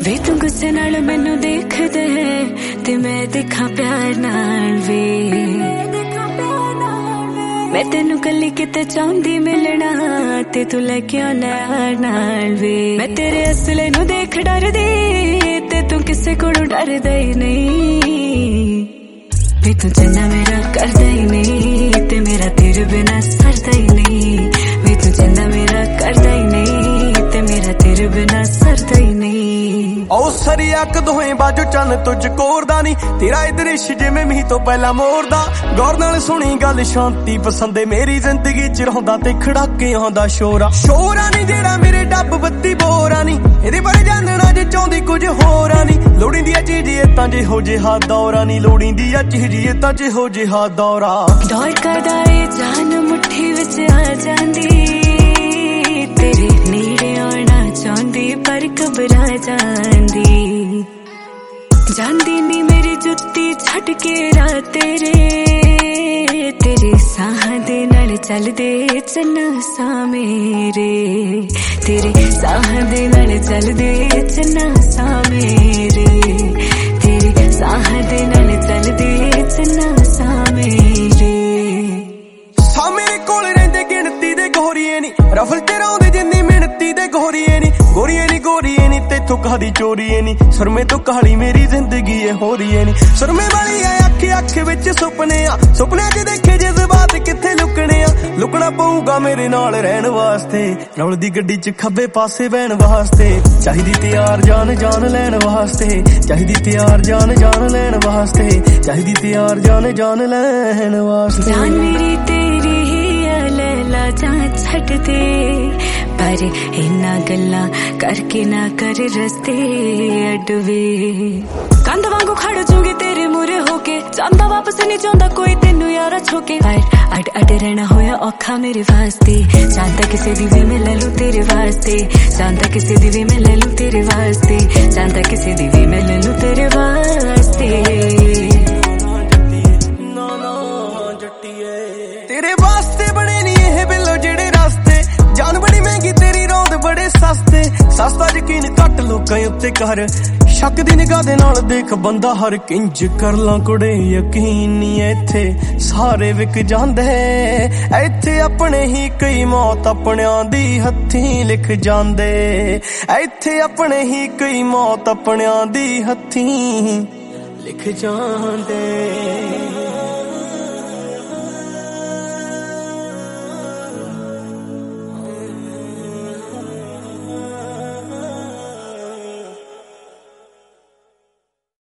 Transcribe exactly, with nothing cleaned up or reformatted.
वे तू गुस्से नाल मैनू देखदे ते मैं देखा प्यार नाल वे मैं तेनू कली किते चाहंदी मिलना ते तू लेके आना नाल वे मैं तेरे असले नू देख डरदी ते तू किसे कोलों डरदा ही नहीं वे तू चन्ना मेरा करदा ही नहीं ते मेरा तेरे बिना सरदा ही नहीं वे तू चन्ना मेरा करदा ही नहीं ते मेरा तेरे बिना सरदा ही नहीं ओ सरी अक दोहे बाजो चन तुझ कोरदा नी तेरा ए दृश जिवें मीह तो पहला मोरदा गौर नाल सुनी गल शांति पसंदे मेरी जिंदगी च रहुंदा ते खड़ाके आंदा शोरा शोरा नी जेड़ा मेरे डब बत्ती बोरा नी एदे बारे जानना जे चाहुंदी कुछ होरा नी लोड़ींदी आ चीज ए तां जे हो जिहा दौरा नी लोड़ींदी आ चीज ए तां जे हो जिहा दौरा दौर करदा ए जान मुट्ठी विच आ जांदी तेरे नेड़े आना चाहंदी पर घबरा जांदी जांदी नी मेरी जुत्ती छड़ के रा तेरे तेरे साह दे नाल चलदे चन्ना सा मेरे तेरे साह दे नाल चलदे चन्ना सा मेरे तेरे साह दे नाल चलदे चन्ना सा मेरे सा मेरे कोल रहिंदे गिणती दे गोरीए नी रफल च रौंदे जिन्नी मिहनती दे गोरीए नी गोरीए नी गोरीए नी तेथों कादी चोरीए नी सुरमे तो काली मेरी जिंदगी है हो रही है नी सुरमे वाली है अख अख विच सुपने आ सुपने च देखे जज्बात किथे लुकने आ लुकना पऊगा मेरे नाल रहन वास्ते रौलदी गड्डी च खब्बे पासे बहन वास्ते चाहिदी तैयार जान जान लैन वास्ते चाहिदी तैयार जान जान लैन वास्ते चाहिदी तैयार जान जान लैन वास्ते जान मेरी तेरी ही लैला जा छड़ दे पर इन्ना गल्ला करके ना कर रस्ते अडवे कंध वांगू खड़ जूंगी तेरे मुरे होके चांदा वापस नहीं चाहता कोई तेनू यारा छोके पर अड अड रहना होया औखा मेरे वास्ते चाहता किसी दी वे मैं ले लूं तेरे वास्ते चाहता किसी दी वे मैं ले लूं तेरे वास्ते चाहता किसी दी वे मैं ले लूं तेरे वास्ते तेरे वास्ते बने नी ये बिल्लो जेड़े रास्ते जान बड़ी महंगी तेरी रौंद बड़े सस्ते सस्ता यकीन घट लोकां उत्ते कर शक दी निगाह दे नाल देख बंदा हर किंज कर ला कुड़े यकीन नी इत्थे सारे विक जांदे इत्थे अपने ही कई मौत अपनियां दी हत्थीं लिख जांदे इत्थे अपने ही कई मौत अपनियां दी हत्थीं लिख जांदे।